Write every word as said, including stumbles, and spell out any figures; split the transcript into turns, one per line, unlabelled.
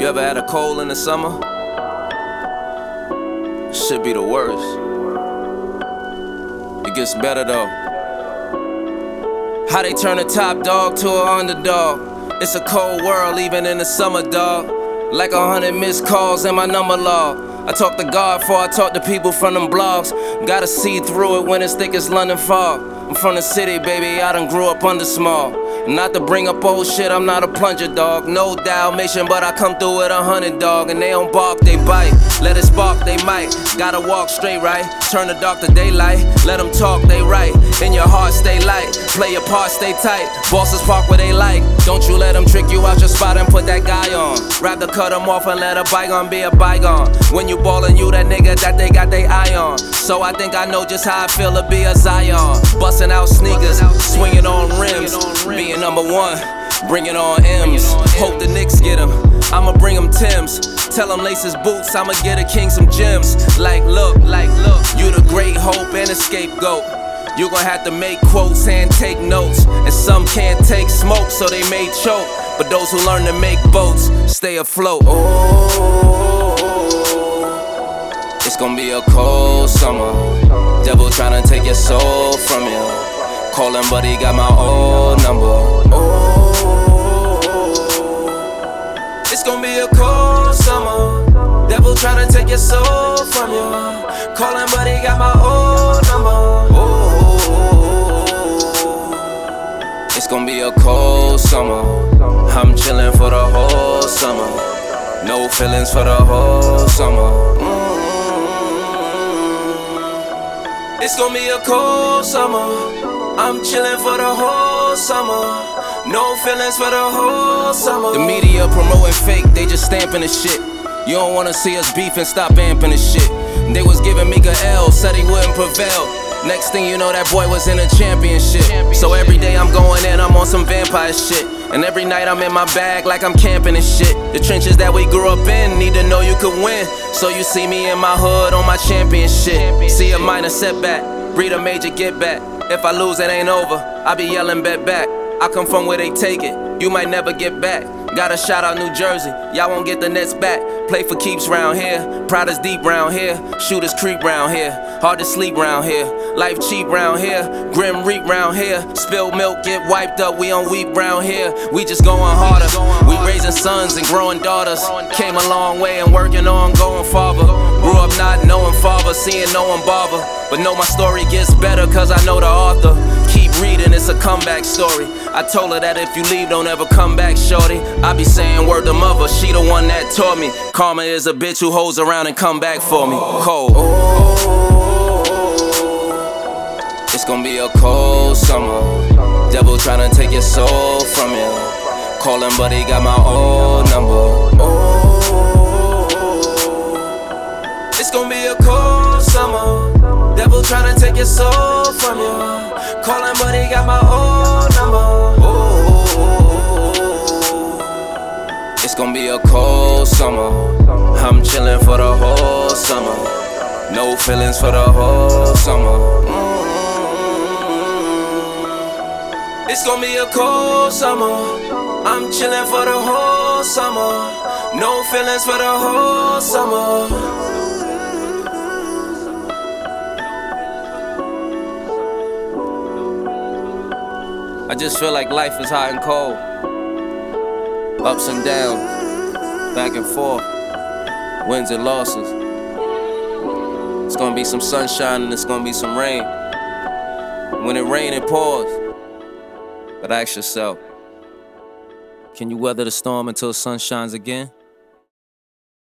ever had a cold in the summer? Should be the worst. It gets better though. How they turn a top dog to an underdog. It's a cold world even in the summer, dog. Like a hundred missed calls in my number log. I talk to God before I talk to people from them blogs. Gotta see through it when it's thick as London fog. I'm from the city, baby, I done grew up under small. Not to bring up old shit, I'm not a plunger, dog. No Dalmatian, but I come through with a hundred, dog. And they don't bark, they bite. Let it spark, they might. Gotta walk straight, right? Turn the dark to daylight. Let them talk, they right. In your heart, stay light. Play your part, stay tight. Bosses park where they like. Don't you let them trick you out your spot and put that guy on. Rather cut them off and let a bygone be a bygone. When you ballin', you that nigga that they got they eye on. So I think I know just how I feel to be a Zion. Bustin' out sneakers, swinging on rims. Being number one, bringing on M's. Hope the Knicks get him, I'ma bring him Timbs. Tell him lace his boots, I'ma get a king some gems. Like look, like look, you the great hope and a scapegoat. You gon' have to make quotes and take notes. And some can't take smoke, so they may choke. But those who learn to make boats stay afloat. Oh, it's gonna be a cold summer. Devil tryna take your soul from you. Callin' but he got my old number. Oh, it's gonna be a cold summer. Devil tryna take your soul from you. Callin' but he got my old number. Oh, it's gonna be a cold summer. I'm chillin' for the whole summer. No feelings for the whole summer. Mm-hmm. It's gonna be a cold summer. I'm chillin' for the whole summer. No feelings for the whole summer. The media promoting fake, they just stamping the shit. You don't wanna see us beefing, stop amping the shit. They was giving Mika L, said he wouldn't prevail. Next thing you know, that boy was in a championship. So every day I'm going in, I'm on some vampire shit. And every night I'm in my bag like I'm camping and shit. The trenches that we grew up in, need to know you could win. So you see me in my hood on my champion shit. See a minor setback, breed a major get back. If I lose, it ain't over, I be yelling bet back. I come from where they take it, you might never get back. Gotta shout out New Jersey, y'all won't get the Nets back. Play for keeps round here, pride is deep round here. Shooters creep round here, hard to sleep round here. Life cheap round here, grim reap round here. Spilled milk, get wiped up, we don't weep round here. We just going harder, we raising sons and growing daughters. Came a long way and working on going farther. Grew up not knowing father, seeing no one bother. But know my story gets better cause I know the author. Keep reading, it's a comeback story. I told her that if you leave, don't ever come back, shorty. I be saying word to mother, she the one that taught me. Karma is a bitch who holds around and come back for me. Cold. Oh, it's gonna be a cold summer. Devil tryna take your soul from you. Callin' but he got my old number. Oh, it's gonna be a cold summer. Devil tryna take your soul from you. Callin' but he got my old number. Oh, it's gonna be a cold summer. I'm chillin' for the whole summer. No feelings for the whole summer. Mm-hmm. It's gonna be a cold summer. I'm chillin' for the whole summer. No feelings for the whole summer. I just feel like life is hot and cold. Ups and downs, back and forth, wins and losses. It's gonna be some sunshine and it's gonna be some rain. When it rains, it pours. But ask yourself, can you weather the storm until the sun shines again?